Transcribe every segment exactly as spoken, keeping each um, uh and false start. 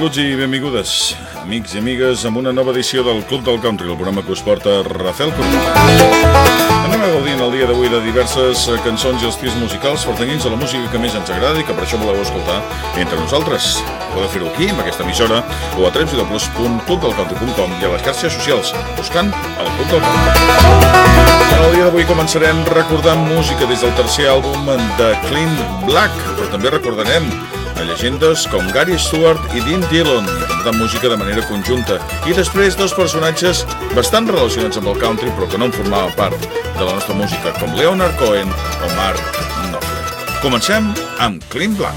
Benvinguts i benvingudes, amics i amigues, amb una nova edició del Club del Country, el programa que us porta Rafael Cortés. Anem a gaudir el dia d'avui de diverses cançons i estils musicals pertanyents a la música que més ens agrada i que per això voleu escoltar entre nosaltres. Podeu fer-ho aquí, amb aquesta emissora, o a w w w punt club del country punt com i a les xarxes socials, buscant el Club del Country. El dia d'avui començarem recordant música des del tercer àlbum de Clint Black, però també recordarem a llegendes com Gary Stewart i Dean Dillon, interpretant música de manera conjunta, i després dos personatges bastant relacionats amb el country però que no en formaven part de la nostra música, com Leonard Cohen o Mark Knopfler. Comencem amb Clint Black.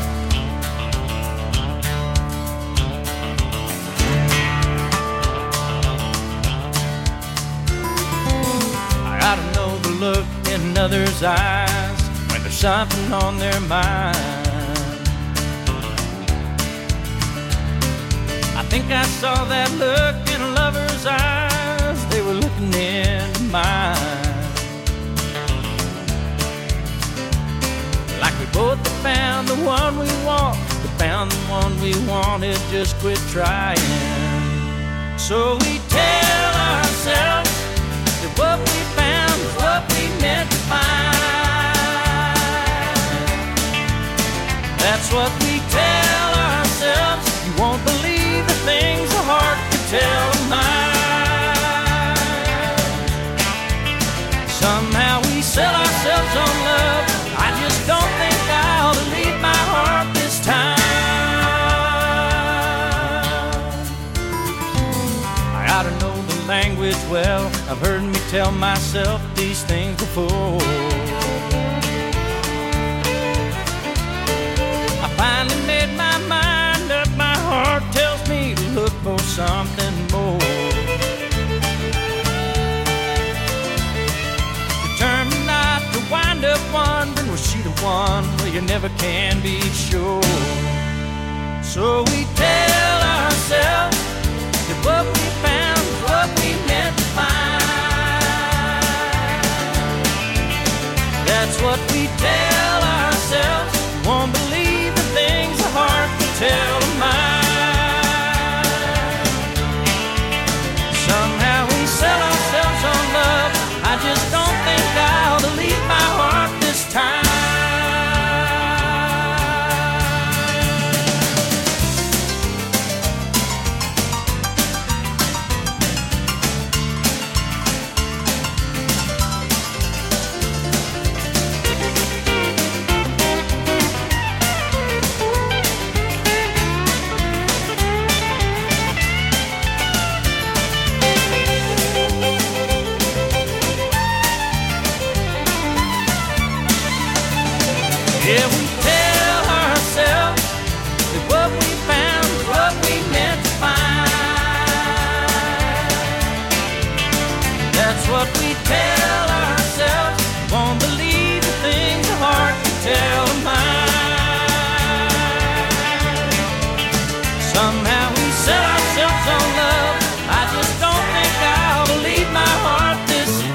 I ought to know the look in others' eyes when there's something on their mind. I think I saw that look in a lover's eyes. They were looking into mine. Like we both had found the one we want, we found the one we wanted, just quit trying. So we tell ourselves that what we found is what we meant to find. That's what we tell ourselves. You won't believe the things the heart can tell of mine. Somehow we sell ourselves on love. I just don't think I ought to leave my heart this time. I ought to know the language well. I've heard me tell myself these things before. I finally made my mind up. My heart tells me to look for something more. Determined not to wind up wondering, was she the one? Well, you never can be sure. So we tell ourselves that what we found is what we meant to find. That's what we tell ourselves. You won't believe the things the heart can tell of mine. Somehow we sell ourselves on love. I just don't think I ought to leave my heart this time. Yeah, we tell ourselves that what we found is what we meant to find. That's what we tell ourselves. Won't believe the things the heart can tell of mine. Somehow we sell ourselves on love. I just don't think I ought to leave my heart this time.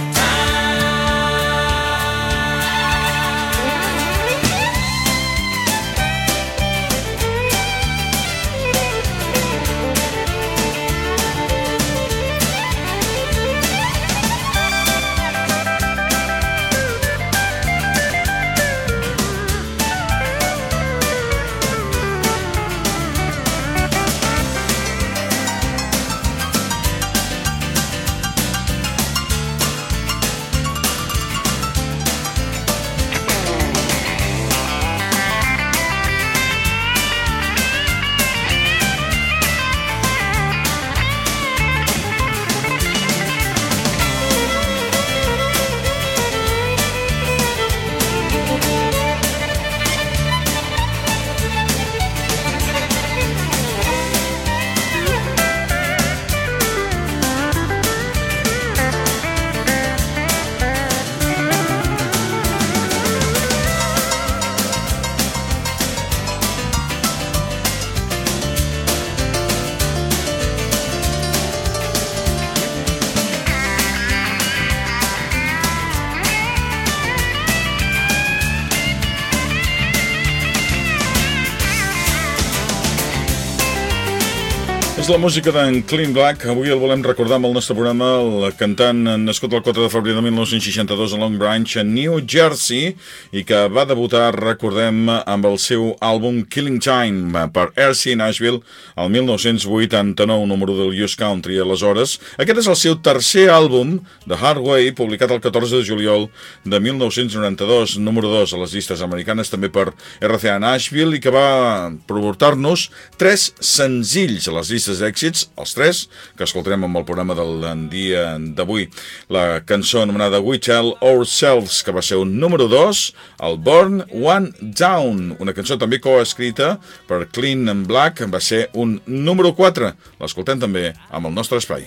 És la música d'en Clint Black. Avui el volem recordar amb el nostre programa, el cantant nascut el quatre de febrer de mil nou-cents seixanta-dos a Long Branch, a New Jersey, i que va debutar, recordem, amb el seu àlbum Killing Time per R C Nashville el mil nou-cents vuitanta-nou, número del U S Country. Aleshores, aquest és el seu tercer àlbum, The Hard Way, publicat el catorze de juliol de mil nou-cents noranta-dos, número dos a les llistes americanes, també per R C A Nashville, i que va portar-nos tres senzills a les llistes d'èxits, els tres, que escoltarem amb el programa del dia d'avui. La cançó anomenada We Tell Ourselves, que va ser un número dos, el Burn One Down, una cançó també coescrita per Clint Black, va ser un número quatre. L'escoltem també amb el nostre espai.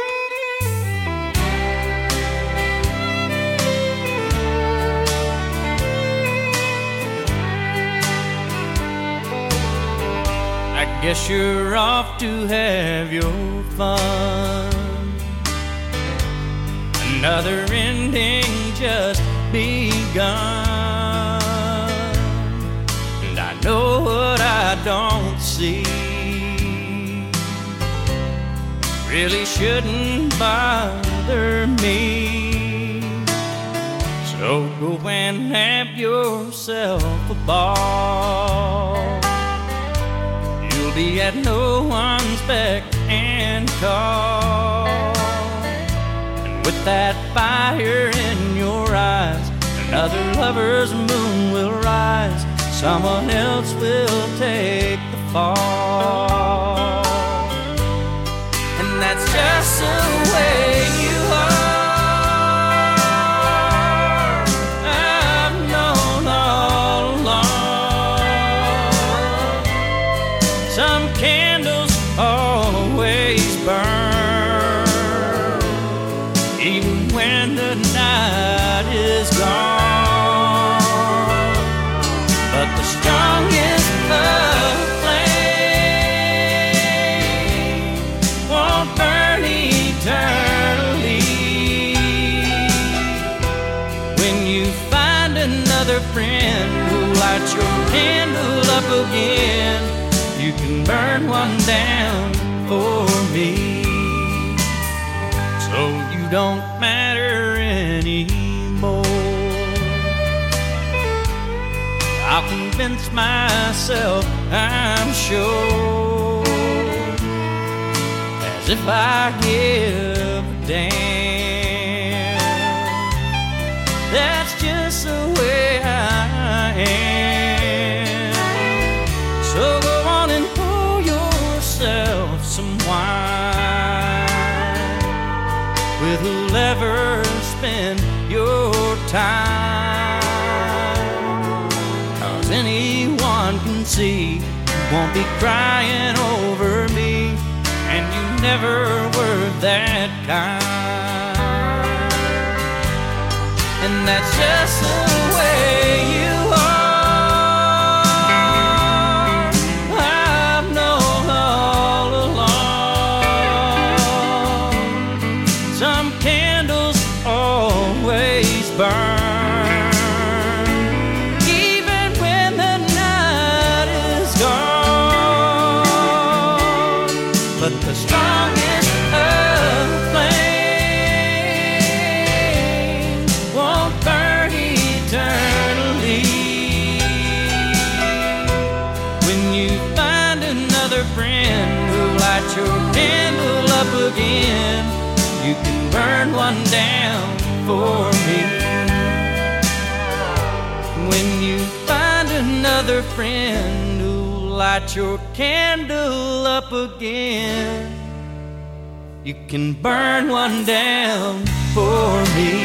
Guess you're off to have your fun. Another ending just begun. And I know what I don't see really shouldn't bother me. So go and have yourself a ball. You'll be at no one's beck and call. And with that fire in your eyes, another lover's moon will rise. Someone else will take the fall. And that's just the way you are. Some candles always burn, even when the night is gone. But the strongest love flame won't burn eternally. When you find another friend who lights your candle up again, you can burn one down for me. So you don't matter anymore. I'll convince myself, I'm sure, as if I give a damn. That's just the way I am. So go on and pour yourself some wine with who'll ever spend your time. 'Cause anyone can see you won't be crying over me, and you never were that kind. And that's just the way you are. Burn, even when the night is gone. But the strongest of flames won't burn eternally. When you find another friend who'll light your candle up again, you can burn one down for me. When you find another friend who'll light your candle up again, you can burn one down for me.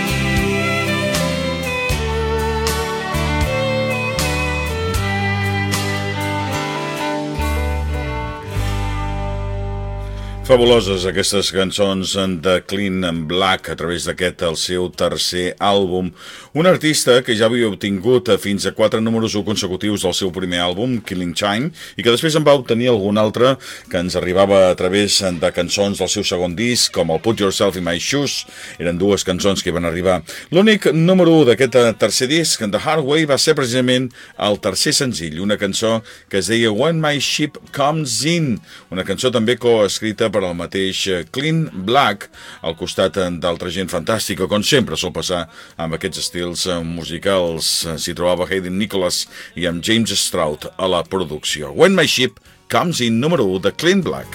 Fabuloses aquestes cançons de Clean Black a través d'aquest, el seu tercer àlbum. Un artista que ja havia obtingut fins a quatre números u consecutius del seu primer àlbum, Killing Time, i que després en va obtenir algun altre que ens arribava a través de cançons del seu segon disc, com el Put Yourself in My Shoes. Eren dues cançons que van arribar. L'únic número u d'aquest tercer disc, The Hard Way, va ser precisament el tercer senzill, una cançó que es deia When My Ship Comes In, una cançó també coescrita per al mateix Clean Black, al costat d'altra gent fantàstica, com sempre sol passar amb aquests estils musicals. S'hi trobava Hayden Nicholas i amb James Stroud a la producció. When My Ship Comes In, número u de Clean Black.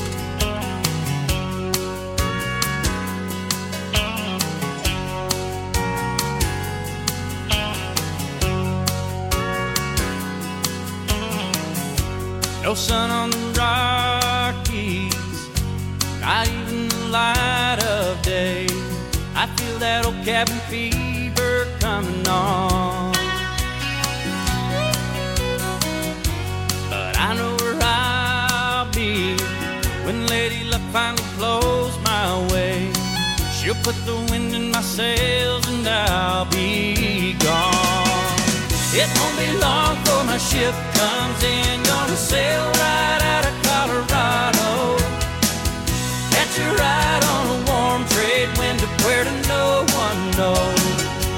No sun on the Rockies, not even the light of day. I feel that old cabin fever coming on, but I know where I'll be when Lady Luck finally blows my way. She'll put the wind in my sails and I'll be gone. It won't be long before my ship comes in, gonna sail right out of Colorado, catch a ride on a warm trade wind to Puerto no one knows.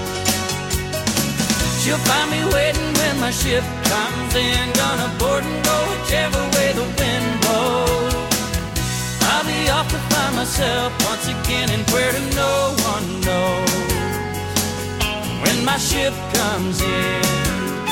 She'll find me waiting when my ship comes in, gonna board and go whichever way the wind blows. I'll be off to find myself once again in Puerto no one knows when my ship comes in.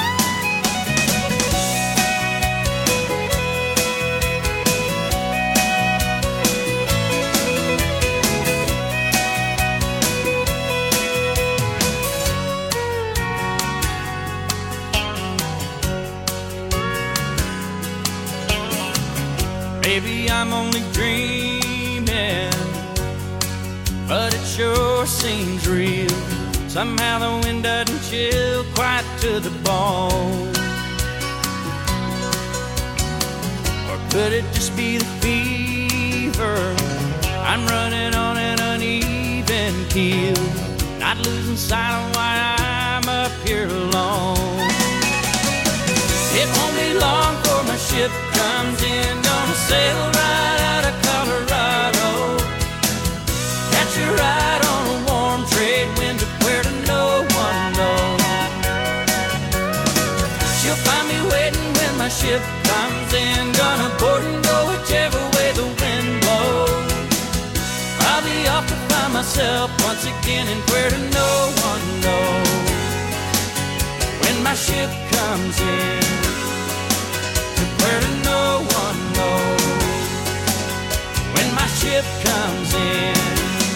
Maybe I'm only dreaming, but it sure seems real. Somehow the wind doesn't chill quite to the bone. Or could it just be the fever? I'm running on an uneven keel, not losing sight of why I'm up here alone. It won't be long before my ship comes in, gonna sail right out of Colorado, catch a ride on a warm trade wind to Puerto no one knows. She'll find me waiting when my ship comes in, gonna board and go whichever way the wind blows. I'll be off to find myself once again in Puerto no one knows when my ship comes in. Where no one knows when my ship comes in.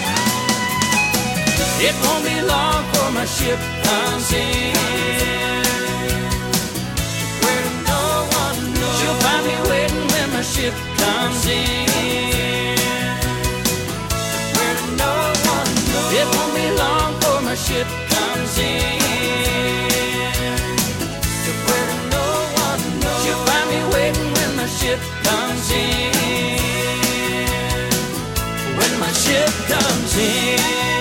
It won't be long before my ship comes in. Where no one knows. She'll find me waiting when my ship comes in. Where no one knows. It won't be long before my ship comes in. Ship comes in. When my ship comes in.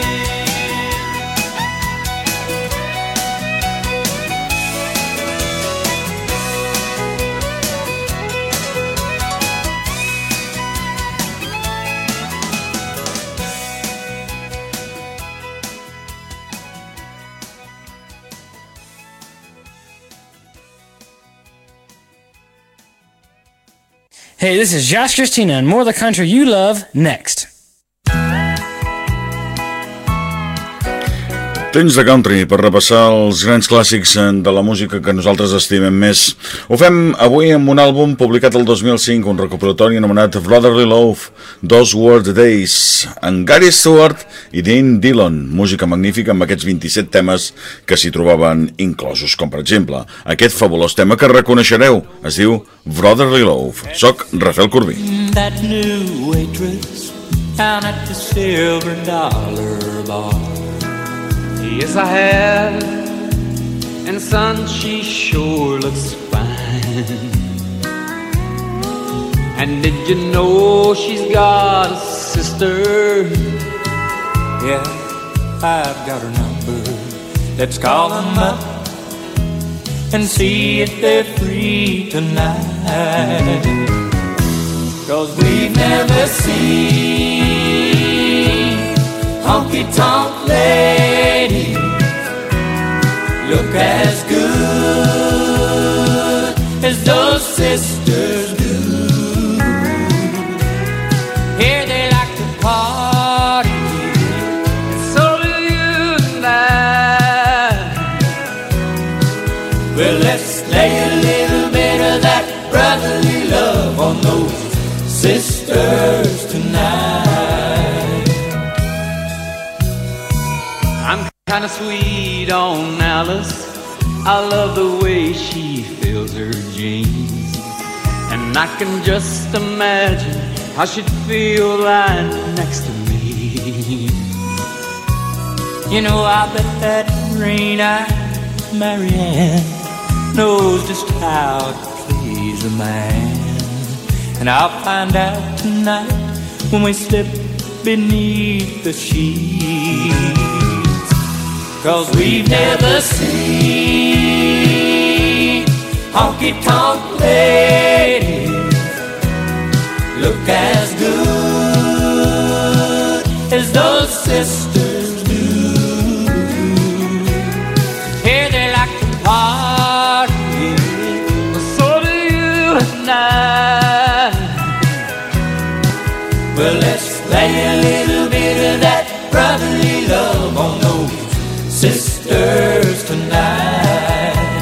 Hey, this is Josh Christina and more of the country you love next. Temps de country per repassar els grans clàssics de la música que nosaltres estimem més. Ho fem avui amb un àlbum publicat el dos mil cinc, un recopilatori anomenat Brotherly Love, Those Were the Days, amb Gary Stewart i Dean Dillon. Música magnífica amb aquests vint-i-set temes que s'hi trobaven inclosos, com per exemple aquest fabulós tema que reconeixereu, es diu Brotherly Love. Soc Rafael Corbí. That new waitress down at the Silver Dollar Bar. Yes, I have, and son, she sure looks fine. And did you know she's got a sister? Yeah, I've got her number. Let's call them up and see if they're free tonight. 'Cause we've never seen honky-tonk ladies look as good as those sisters do. Here they like to party, so do you and I. Well, let's lay a little bit of that brotherly love on those sisters tonight. I'm kinda sweet on Alice. I love the way she fills her jeans, and I can just imagine how she'd feel lying next to me. You know, I bet that green-eyed Marianne knows just how to please a man. And I'll find out tonight when we slip beneath the sheets. 'Cause we've never seen honky-tonk ladies look as good as those sisters do. Here they like to party, so do you and I. Well, let's lay a little bit of that brotherly love on those sisters tonight.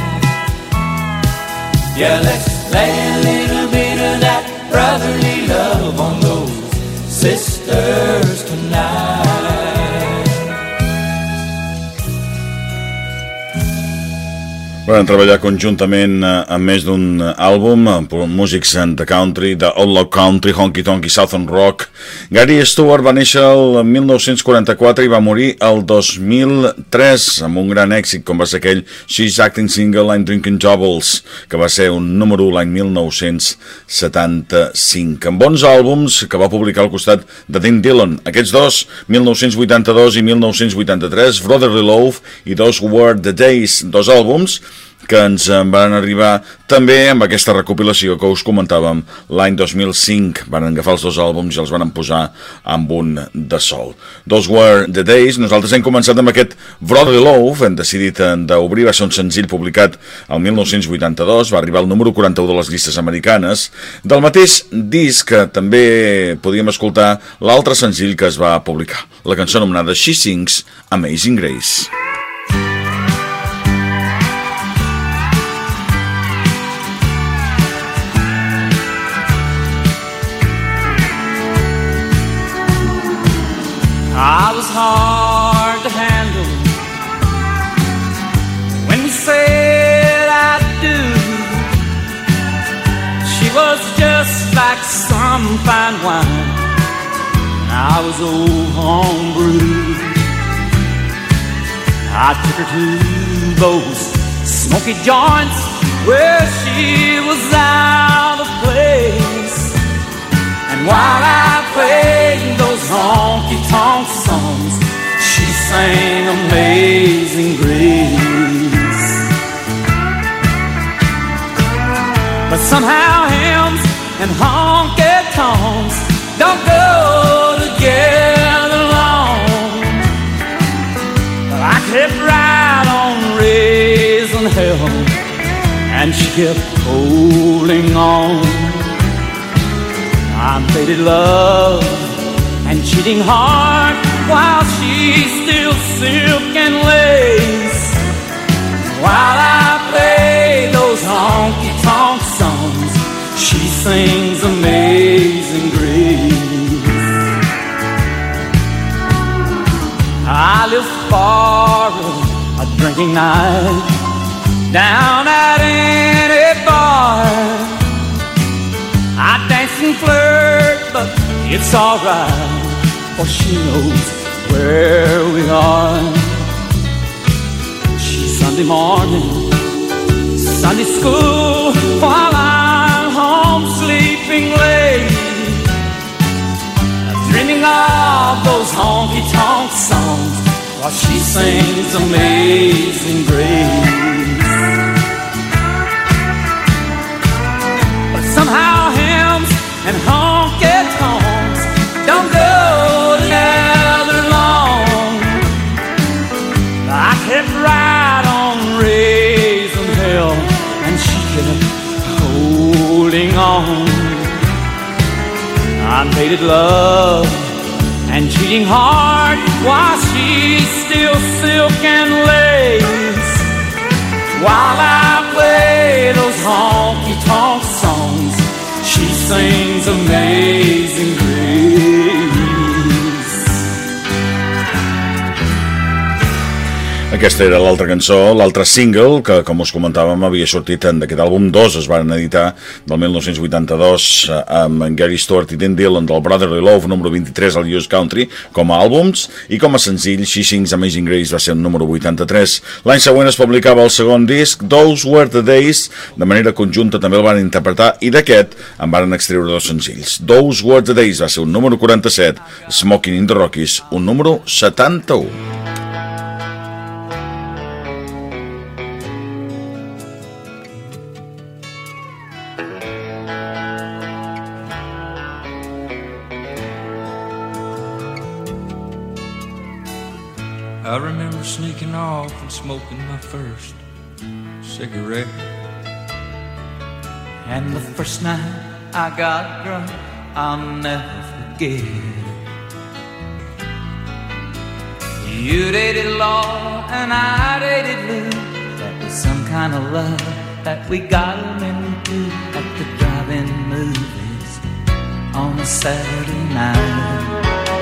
Yeah, let's lay a little bit of that brotherly love on those sisters tonight. Van treballar conjuntament amb més d'un àlbum, músics de country, de outlaw country, honky tonk i southern rock. Gary Stewart va néixer el mil nou-cents quaranta-quatre i va morir el dos mil tres amb un gran èxit com va ser aquell She's Acting Single, I'm Drinking Doubles, que va ser un número u l'any mil nou-cents setanta-cinc, amb bons àlbums que va publicar al costat de Dean Dillon. Aquests dos, mil nou-cents vuitanta-dos i mil nou-cents vuitanta-tres, Brotherly Love i Those Were the Days, dos àlbums que ens van arribar també amb aquesta recopilació que us comentàvem l'any dos mil cinc. Van agafar els dos àlbums i els van posar amb un de sol. Those Were the Days. Nosaltres hem començat amb aquest Brotherly Love, hem decidit d'obrir, va ser un senzill publicat el mil nou-cents vuitanta-dos, va arribar al número quaranta-u de les llistes americanes. Del mateix disc que també podíem escoltar l'altre senzill que es va publicar, la cançó anomenada She Sings Amazing Grace. I was hard to handle when we said I do. She was just like some fine wine, I was old homebrew. I took her to those smoky joints where she was out of place, and while I played those honky-tonk songs, she sang Amazing Grace. But somehow hymns and honky-tonks don't go together long. I kept right on raising hell, and she kept holding on. I faded love and cheating heart while she's still silk and lace. While I play those honky-tonk songs, she sings Amazing Grace. I live far a drinking night down at any bar. I dance and flirt, but it's alright, for she knows where we are. She's Sunday morning, Sunday school, while I'm home sleeping late. those honky-tonk songs while she sings Amazing Grace. But somehow hymns and honky-tonks don't go together long. I kept right on raising hell, and she kept holding on. I made it love and cheating hard while she's still silk and lace. While I play those honky-tonk songs, she sings Amazing Grace. Aquesta era l'altra cançó, l'altre single, que com us comentàvem havia sortit d'aquest àlbum. Dos es van editar del mil nou-cents vuitanta-dos amb Gary Stewart i Dan Dillon del Brotherly Love, número vint-i-tres al U S Country, com a àlbums, i com a senzill She Sings Amazing Grace va ser el número vuitanta-tres. L'any següent es publicava el segon disc, Those Were the Days, de manera conjunta també el van interpretar, i d'aquest en van extreure dos senzills. Those Were the Days va ser un número quaranta-set, Smoking in the Rockies, un número setanta-u. I remember sneaking off and smoking my first cigarette. And the first night I got drunk, I'll never forget. You dated Law and I dated Lou. That was some kind of love that we got into at the drive-in movies on a Saturday night.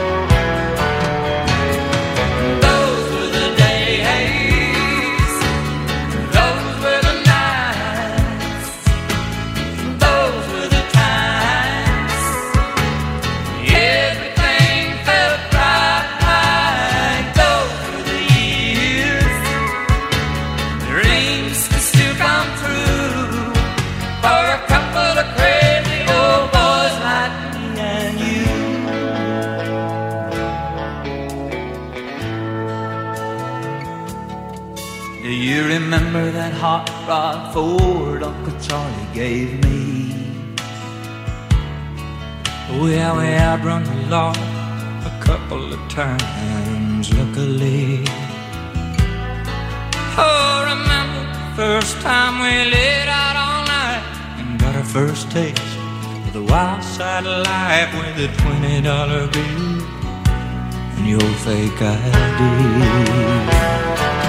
Remember that hot rod Ford Uncle Charlie gave me? Oh yeah, we outrun the law a couple of times, luckily. Oh, remember the first time we laid out all night and got our first taste of the wild side of life with a twenty dollar bill and your fake I D.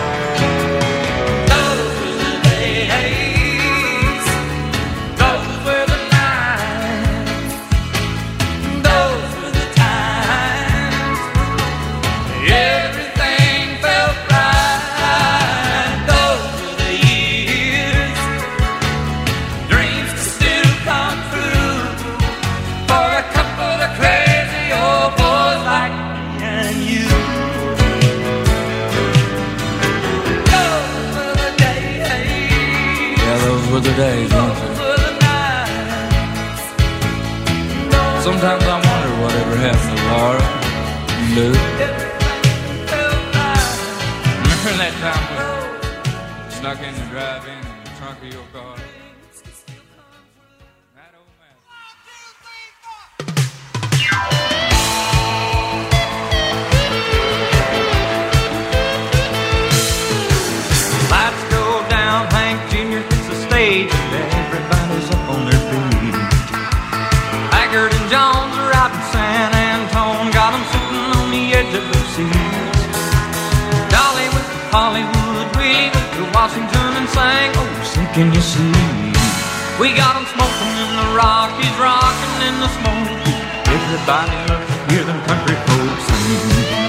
The days, weren't they? Sometimes I wonder whatever happened to Laura and Lou. Remember that time we snuck in the drive-in in the trunk of your car? That old man. Lights go down, Hank Junior and everybody's up on their feet. Haggard and Jones are out in San Antone, got them sitting on the edge of their seats. Dolly went to Hollywood, Willie went to Washington and sang, oh, say can you see? We got them smoking in the Rockies, rocking in the smoke. Everybody loves to hear them country folks sing.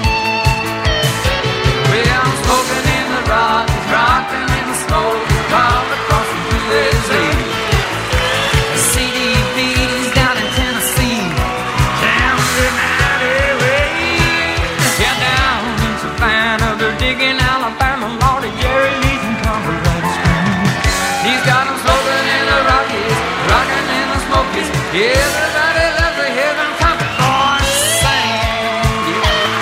We got them smoking in the Rockies, rocking in the smoke. All across the U S A. C D B's down in Tennessee, down in L A. Yeah, down in Savannah, they're digging Alabama, Lordy, Jerry Lee's in Colorado Springs. He's got them smoking in the Rockies, rocking in the Smokies. Everybody loves to hear them country boys sing.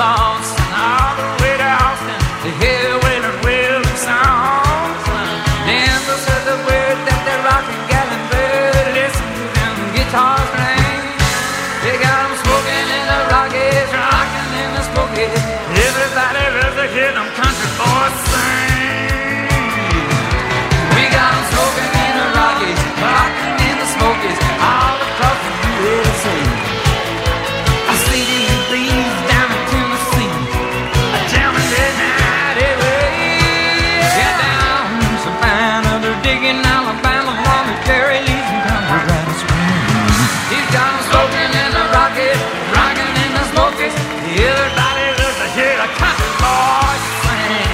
boss, and all the way to Austin to hear Waylon Williams songs. Then those are the words that they're rocking, Gatlinburg. Listen to them guitars ring. They got them smoking in the Rockies, rocking in the Smokies. Everybody loves to hear them country boys sing. We got them smoking in the Rockies, rocking in the Smokies, all across the U S A. I see these breeze down in Tennessee, a jamming midnight away. Get down Savannah, they're digging Alabama, along the Jerry Lee's and Colorado Springs. He's got them smoking in the Rockies, rocking in the Smokies. Everybody loves to hear the country boys sing.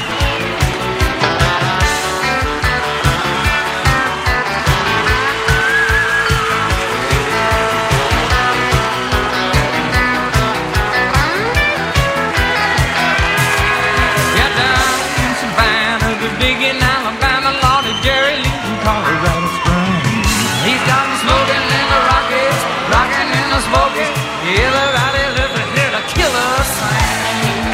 Get down in Savannah, the big in Alabama, Lordy Jerry Lee from Colorado Springs. He's got them smoking in the Rockies, rocking in the Smokies. Everybody loves to hear the killer sing.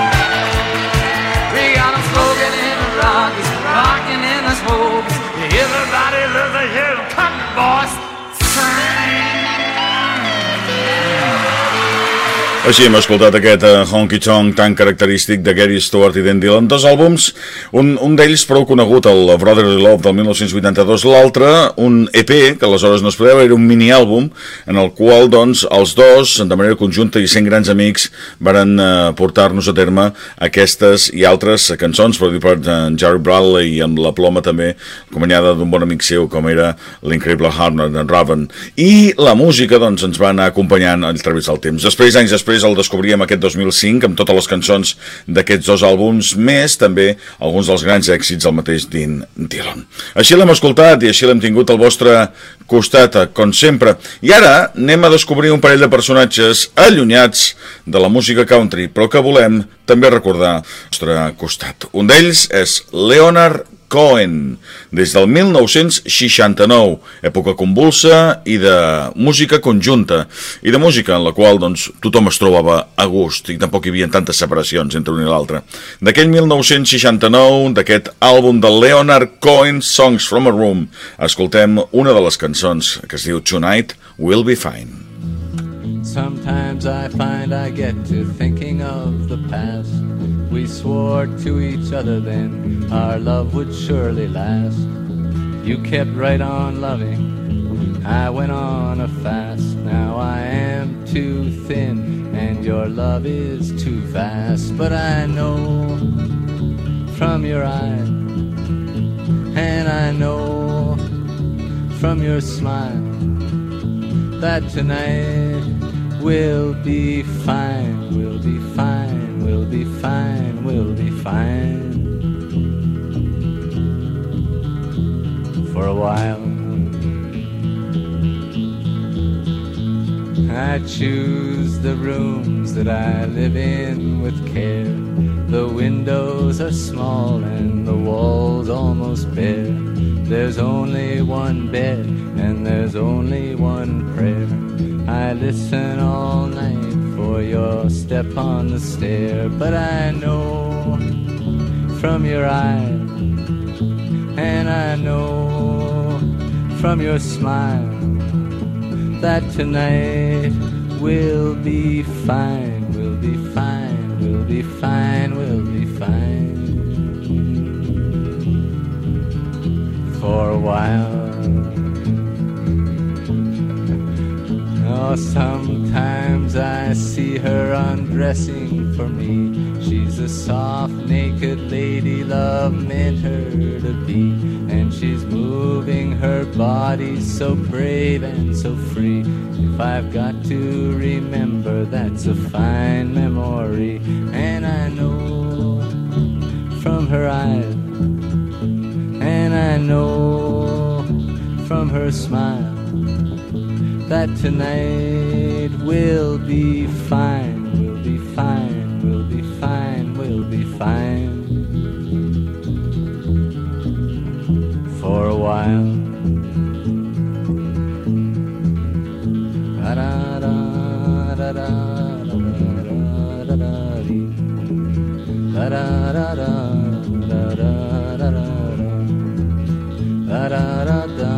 We got them smoking in the Rockies, rocking in the Smokies. Everybody loves to hear the country boys sing. Així hem escoltat aquest uh, honky tonk tan característic de Gary Stewart i Dan Dillon, dos àlbums, un, un d'ells prou conegut, el Brotherly Love del mil nou-cents vuitanta-dos, l'altre un E P, que aleshores no es podeu, era un mini-àlbum en el qual doncs els dos, de manera conjunta i sent grans amics, varen uh, portar-nos a terme aquestes i altres cançons, per dir per uh, Jerry Bradley i amb la ploma també, acompanyada d'un bon amic seu com era l'increïble Hartnell, en Raven, i la música doncs ens va anar acompanyant al través del temps. Després, anys després, el descobríem aquest dos mil cinc amb totes les cançons d'aquests dos àlbums, més també alguns dels grans èxits del mateix Dan Dillon. Així l'hem escoltat i així l'hem tingut al vostre costat, com sempre. I ara anem a descobrir un parell de personatges allunyats de la música country, però que volem també recordar al nostre costat. Un d'ells és Leonard Cohen, des del mil nou-cents seixanta-nou, època convulsa i de música conjunta, i de música en la qual doncs, tothom es trobava a gust, i tampoc hi havia tantes separacions entre un i l'altre. D'aquell mil nou-cents seixanta-nou, d'aquest àlbum de Leonard Cohen, Songs from a Room, escoltem una de les cançons que es diu Tonight We'll Be Fine. Sometimes I find I get to thinking of the past. We swore to each other then our love would surely last. You kept right on loving, I went on a fast. Now I am too thin and your love is too vast. But I know from your eyes, and I know from your smile, that tonight we'll be fine, we'll be fine, we'll be fine, we'll be fine. For a while I choose the rooms that I live in with care. The windows are small and the walls almost bare. There's only one bed and there's only one prayer. I listen all night for your step on the stair. But I know from your eyes, and I know from your smile, that tonight we'll be fine, we'll be fine, we'll be fine, we'll be fine. For a while. Oh, sometimes I see her undressing for me. She's a soft, naked lady love meant her to be. And she's moving her body so brave and so free. If I've got to remember, that's a fine memory. And I know from her eyes, and I know from her smile, that tonight we'll be fine, we'll be fine, we'll be fine, we'll be fine. For a while. Da da da da da da da da. da da da da da da da da da da da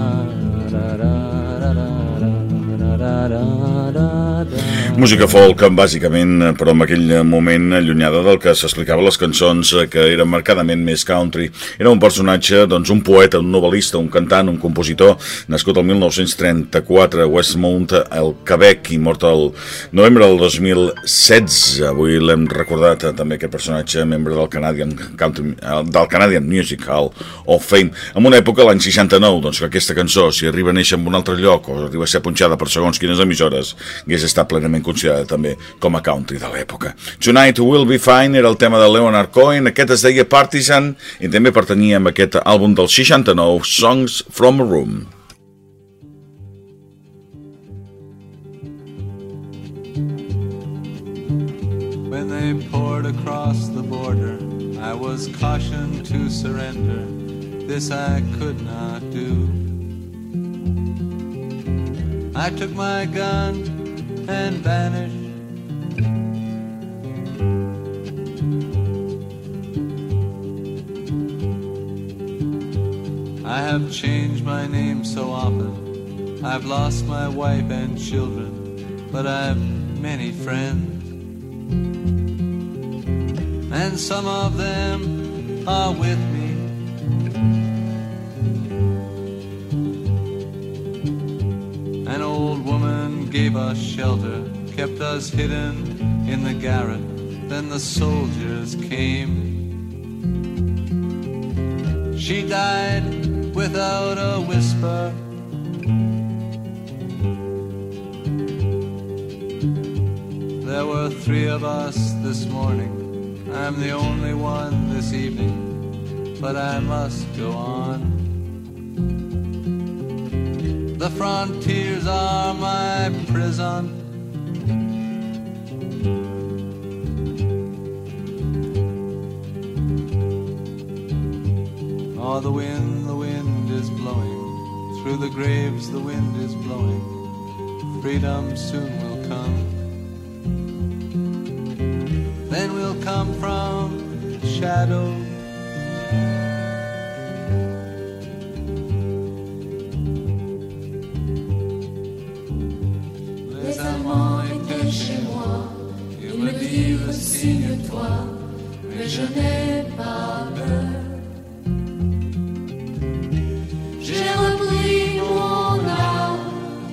Música folk, bàsicament, però en aquell moment allunyada del que s'explicava les cançons, que eren marcadament més country. Era un personatge, doncs un poeta, un novel·lista, un cantant, un compositor, nascut el mil nou-cents trenta-quatre a Westmount, al Quebec, i mort el novembre del dos mil setze. Avui l'hem recordat també aquest personatge, membre del Canadian, country, del Canadian Music Hall of Fame. En una època, l'any seixanta-nou, doncs que aquesta cançó, si arriba a néixer en un altre lloc o arriba a ser punxada per segons quines emissores, hagués estat plenament considerada també com a country de l'època. Tonight Will Be Fine era el tema de Leonard Cohen, aquest es deia Partisan i també pertanyia a aquest àlbum del seixanta-nou, Songs from a Room. When they poured across the border, I was cautioned to surrender. This I could not do. I took my gun and vanished. I have changed my name so often. I've lost my wife and children, but I've many friends. And some of them are with me. An old woman gave us shelter, kept us hidden in the garret. Then the soldiers came. She died without a whisper. There were three of us this morning. I'm the only one this evening, but I must go on. The frontiers are my prison. Oh, the wind, the wind is blowing. Through the graves the wind is blowing. Freedom soon will come. Then we'll come from shadow. Les amants étaient chez moi. Ils me dirent signe-toi, mais je n'ai pas peur. J'ai repris mon âme.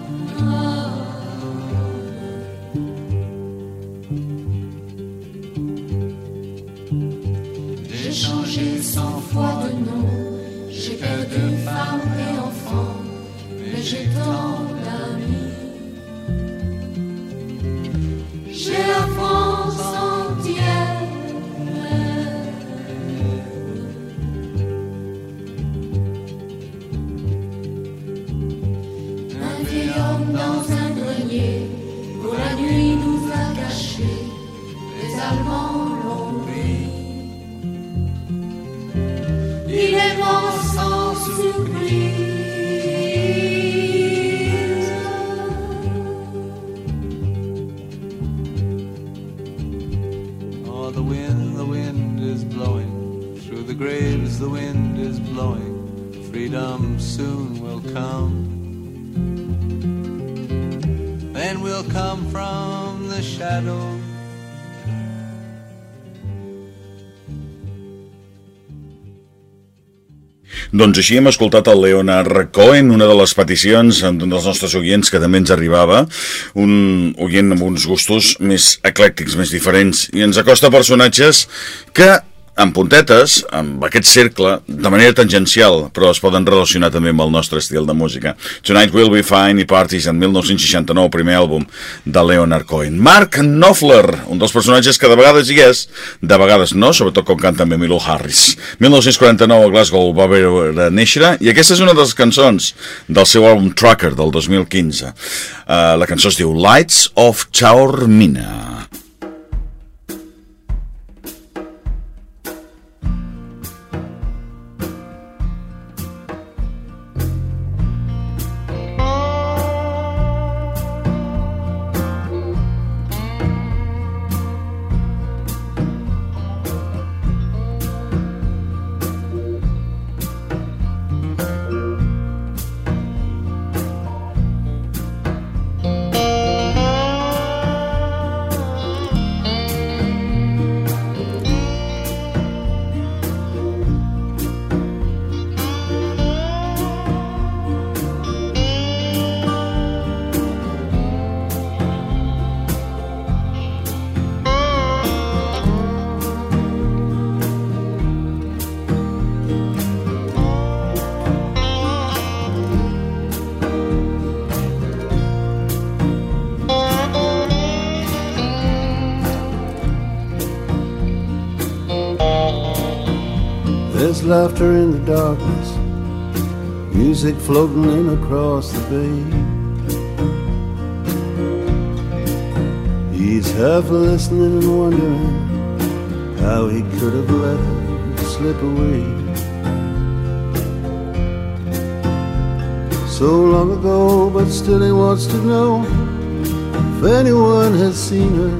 J'ai changé cent fois de nom. J'ai perdu femme et enfant, mais j'ai tant d'amis. J'ai la France entière. Un vieil homme dans un grenier, pour la nuit nous a cachés. Les Allemands l'ont pris. Il est mort sans surprise. Oh, the wind, the wind is blowing. Through the graves the wind is blowing. Freedom soon will come. Then we'll come from the shadow. Doncs així hem escoltat el Leonard Cohen, una de les peticions d'un dels nostres oients que també ens arribava, un oient amb uns gustos més eclèctics, més diferents, i ens acosta personatges que, amb puntetes, amb aquest cercle, de manera tangencial, però es poden relacionar també amb el nostre estil de música. Tonight Will Be Fine i Parties, en mil nou-cents seixanta-nou, primer àlbum de Leonard Cohen. Mark Knopfler, un dels personatges que de vegades hi és, de vegades no, sobretot com canta amb Emmylou Harris. mil nou-cents quaranta-nou a Glasgow va veure néixer, i aquesta és una de les cançons del seu àlbum Tracker del dos mil quinze. Uh, la cançó es diu Lights of Taormina. There's laughter in the darkness, music floating in across the bay. He's half listening and wondering how he could have let her slip away. So long ago, but still he wants to know if anyone has seen her.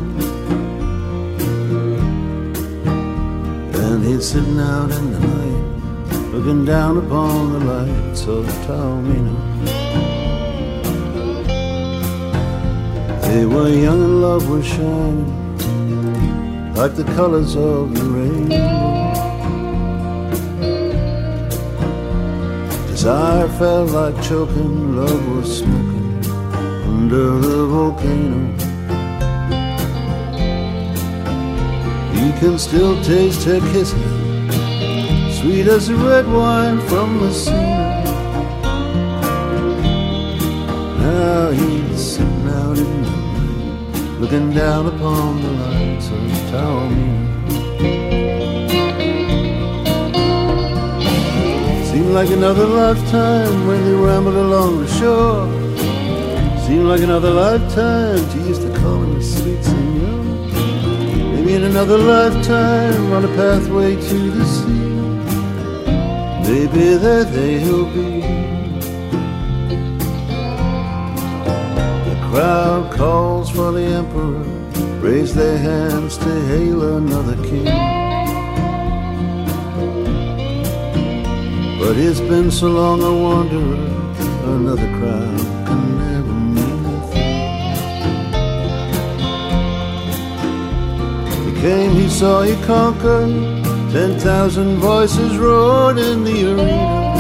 And he's sitting out in the night, looking down upon the lights of Taormina. They were young and love was shining like the colors of the rainbow. Desire felt like choking, love was smoking under the volcano. You can still taste her kisses, sweet as the red wine from Messina. Now he's sitting out in the night, looking down upon the lights of Taormina. Seemed like another lifetime when they rambled along the shore. Seemed like another lifetime she used to call him sweet senor. Maybe in another lifetime on a pathway to the sea, maybe there they'll be. The crowd calls for the emperor, raise their hands to hail another king. But it's been so long a wanderer, another crowd can never mean a thing. He came, he saw, he conquered, ten thousand voices roared in the arena.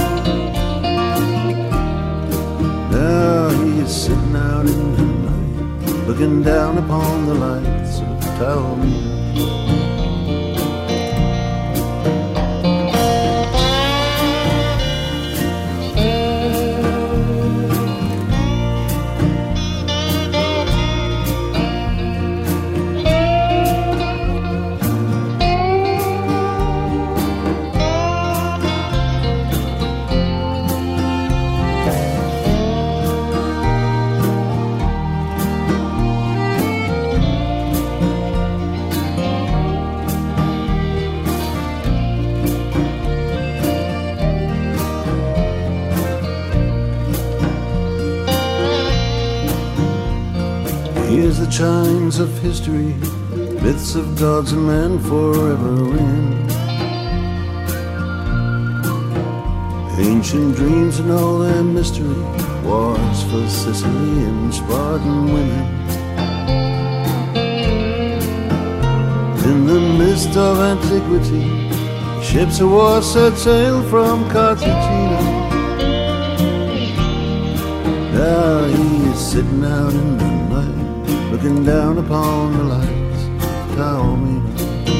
Now he is sitting out in the night, looking down upon the lights of Taormina. Here's the chimes of history, myths of gods and men forever in. Ancient dreams and all their mystery, wars for Sicily and Spartan women. In the mist of antiquity, ships of war set sail from Cartagena. Now he is sitting out in the night, looking down upon the lights of Taormina.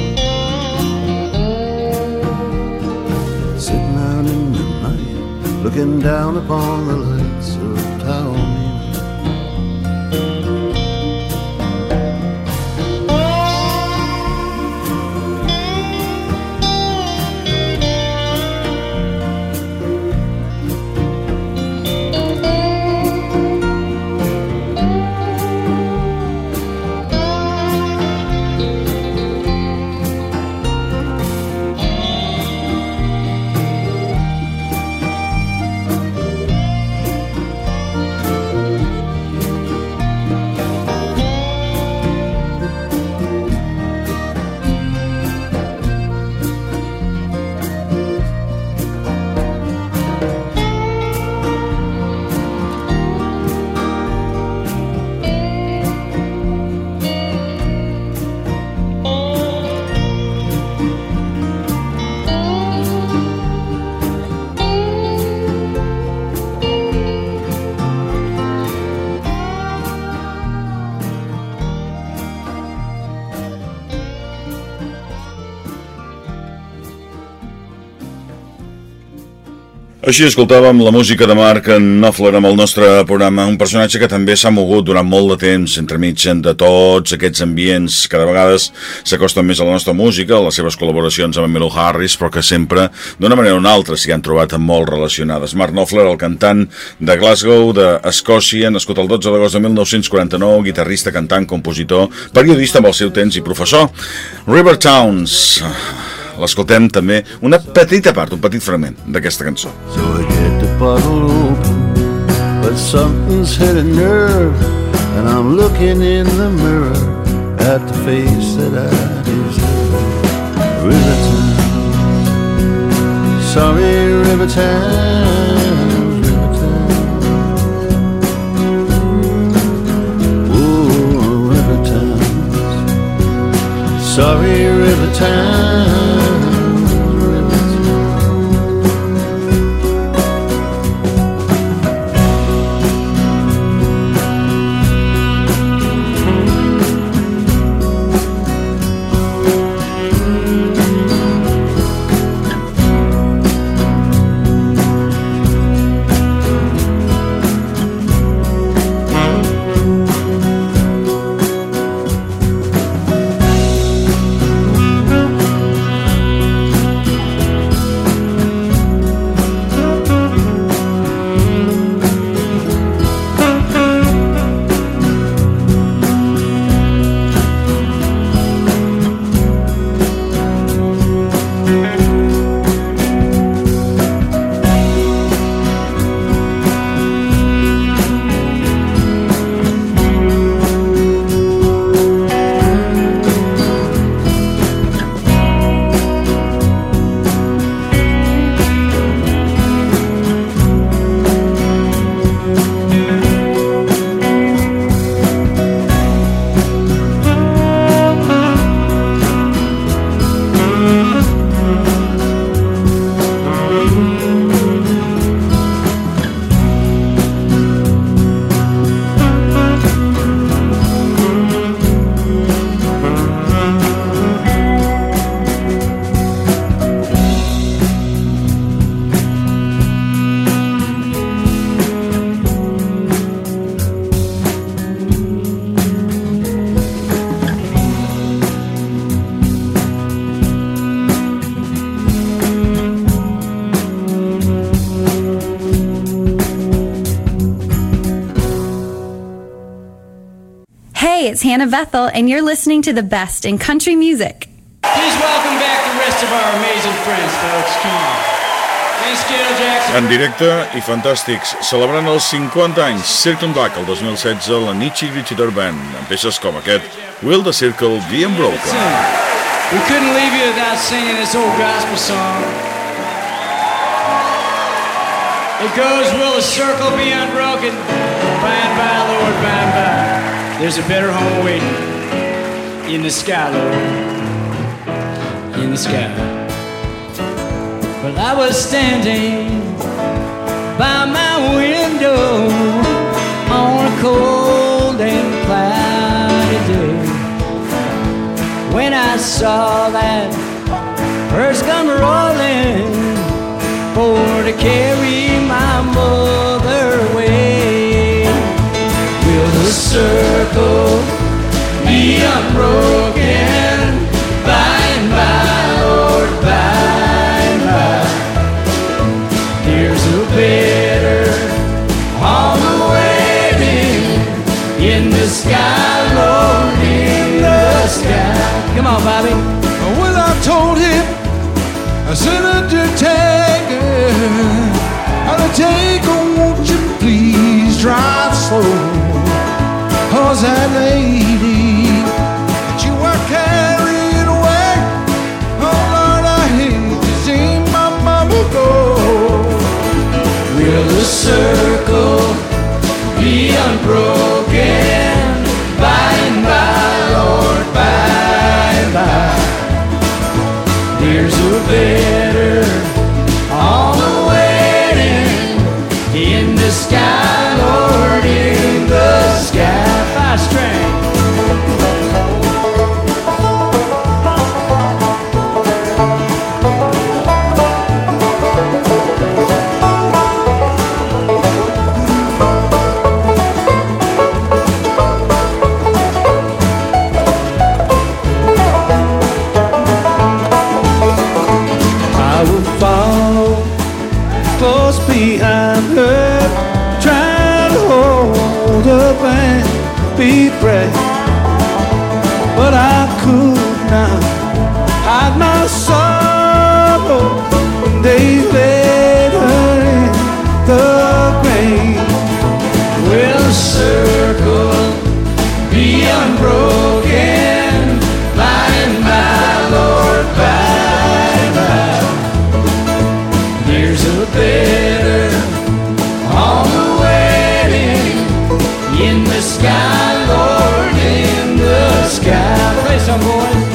Sitting out in the night, looking down upon the lights of Taormina. Així escoltàvem la música de Mark Knopfler amb el nostre programa, un personatge que també s'ha mogut durant molt de temps entremig de tots aquests ambients, cada vegada s'acosten més a la nostra música, a les seves col·laboracions amb Emmylou Harris, però que sempre, d'una manera o una altra, s'hi han trobat molt relacionades. Mark Knopfler, el cantant de Glasgow, d'Escòcia, nascut el dotze d'agost de mil nou-cents quaranta-nou, guitarrista, cantant, compositor, periodista amb el seu temps i professor. River Towns. L'escoltem també una petita part, un petit fragment d'aquesta cançó. So I get the bottle open, but something's hit a nerve, and I'm looking in the mirror at the face that I deserve. River Towns, sorry River Towns, River Towns, oh River Towns, sorry River Towns. It's Hannah Bethel, and you're listening to the best in country music. Please welcome back the rest of our amazing friends, folks. Come on. Thanks, Gail Jackson. En directe i fantàstics, celebrant els cinquanta anys, Circle Back el dos mil setze, la Nitty Gritty Dirt Band, amb peces com aquest, Will the Circle Be Unbroken. We couldn't leave you without singing this old gospel song. It goes, will the circle be unbroken? By and by, Lord, by and by. There's a better home waiting in the sky, Lord, in the sky. Well, I was standing by my window on a cold and cloudy day when I saw that hearse come rolling for to carry my mother away. Will the circle be unbroken by and by, Lord, by and by? There's a better on the waiting in the sky, Lord, in the sky. Come on, Bobby. Well, I told him, I said, Undertaker, Undertaker, won't you please drive slow? Cause that lady that you were carrying away, oh Lord, I hate to see my mama go. Will the circle be unbroken by and by, Lord, by and by? There's a better on the waiting in the sky, Lord, in the sky. Five string. deep breath, but I could not hide my sorrow when they laid her in the grave. Will the circle be unbroken by and by, Lord, by and by? There's a better on the wedding in the sky, Lord, in the sky. Play some, boys.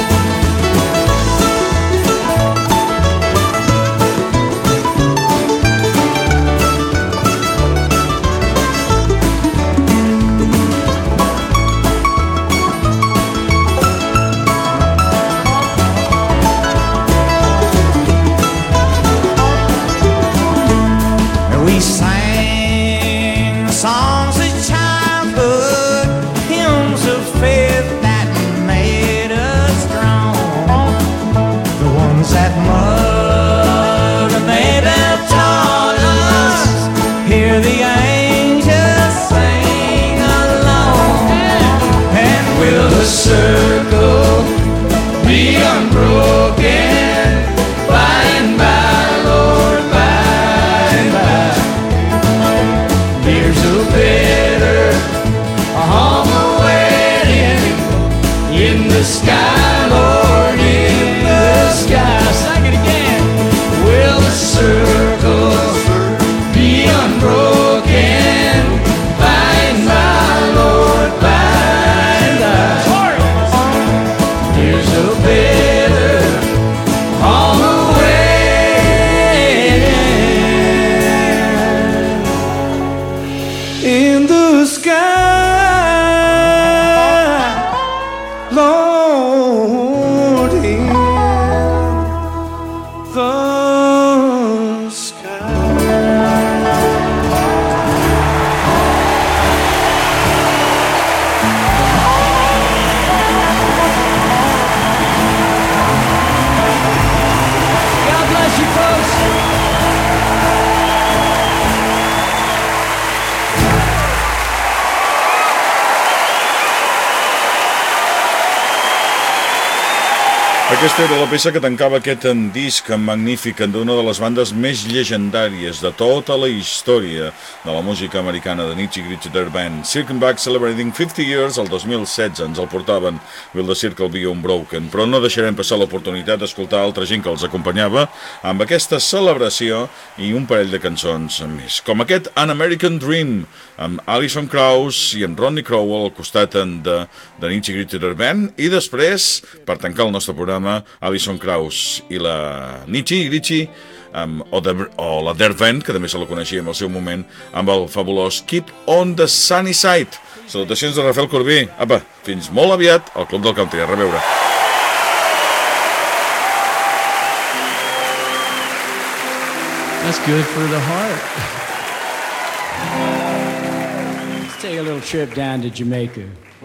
We sang songs of childhood, hymns of faith that made us strong. The ones that Mother made have taught us. Hear the angels sing along. And will the circle be unbroken by and by, Lord, by and by? There's a better on the wedding in the sky, Lord, in the sky. Sing it again. Will the circle be unbroken by and by, Lord, by and by? There's a better on the wedding in the sky, Lord, in the sky. God bless you, folks. Aquesta era la peça que tancava aquest disc magnífic d'una de les bandes més llegendàries de tota la història de la música americana, de Nitty Gritty Dirt Band. Circle Back Celebrating fifty years, el dos mil setze ens el portaven Will the Circle Be Unbroken, però no deixarem passar l'oportunitat d'escoltar altra gent que els acompanyava amb aquesta celebració i un parell de cançons més, com aquest An American Dream, amb Alison Krauss i amb Rodney Crowell al costat de, de Nitty Gritty Dirt Band, i després, per tancar el nostre programa, Alison Krauss i la Nitty Gritty, um, o, de, o la Dirt Band, que també se la coneixia en el seu moment, amb el fabulós Keep on the Sunny Side. Salutacions de Rafael Corbí. Apa, fins molt aviat al Club del Country. A reveure. That's good for the heart. Let's take a little trip down to Jamaica.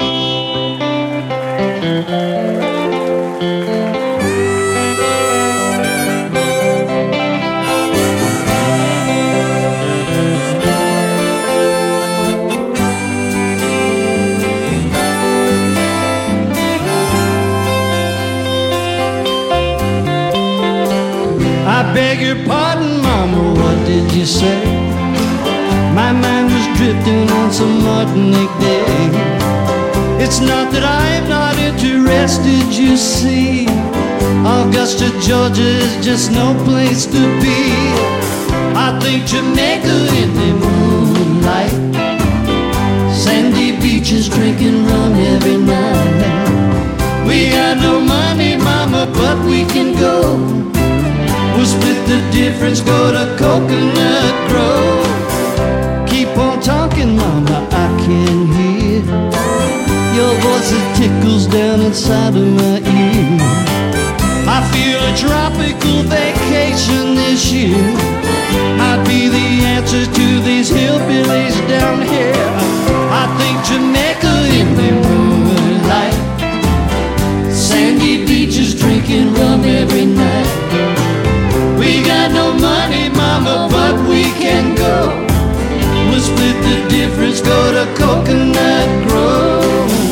I beg your pardon, Mama, what did you say? My mind was drifting on some Martinique day. It's not that I'm not interested, you see. Augusta, Georgia is just no place to be. I think Jamaica in the moonlight, sandy beaches drinking rum every night. We got no money, Mama, but we can go. We'll split the difference, go to Coconut Grove. Keep on talking, Mama, I can hear your voice, it tickles down inside of my ear. I feel a tropical vacation this year might be the answer to these hillbillies down here. I think Jamaica in the moonlight, sandy beaches drinking rum every night. We got no money, Mama, but we can go. We'll split the difference, go to Coconut Grove.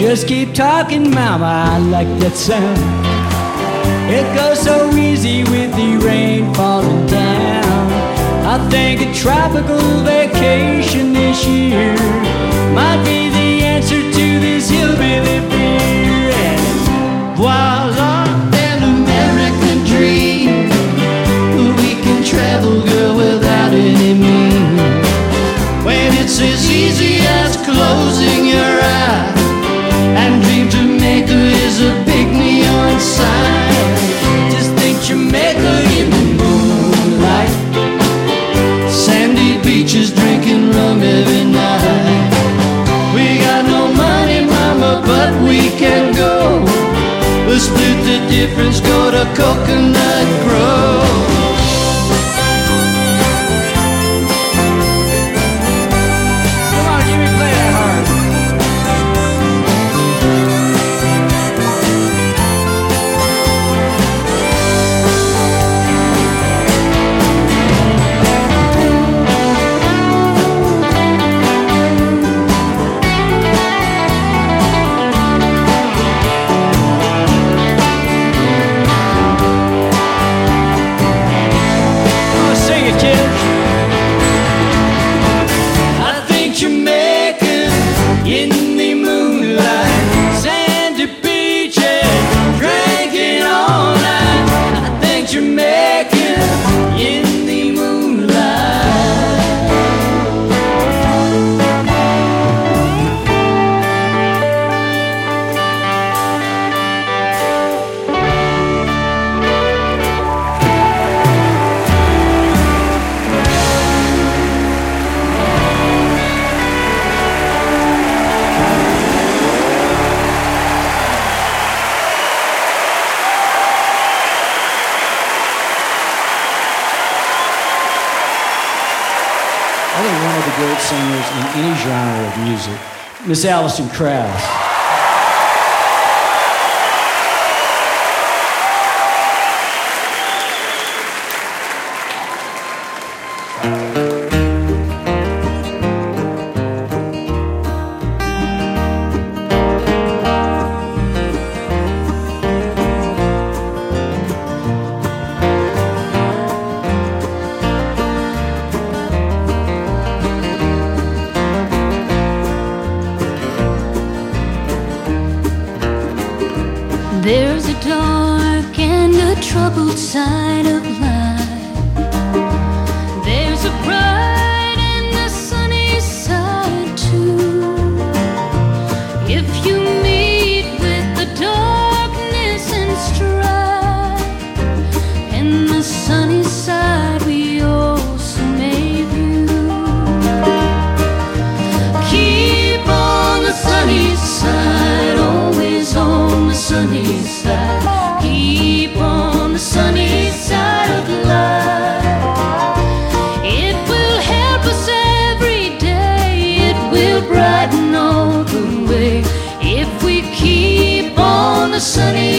Just keep talking, mama, I like that sound. It goes so easy with the rain falling down. I think a tropical vacation this year might be the answer to this hillbilly beer. And voila, an American dream. We can travel, girl, without any mean. When it's as easy as closing your eyes, and Dream Jamaica is a big neon sign. Just think Jamaica in the moonlight, sandy beaches drinking rum every night. We got no money, mama, but we can go. We'll split the difference, go to Coconut Grove. Miss Alison Krauss. There's a dark and a troubled side of life. There's a bright and a sunny side too. If you meet with the darkness and strife, and the sunny side we also may view, keep on the sunny side, always on the sunny side. Keep on the sunny side of life. It will help us every day. It will brighten all the way if we keep on the sunny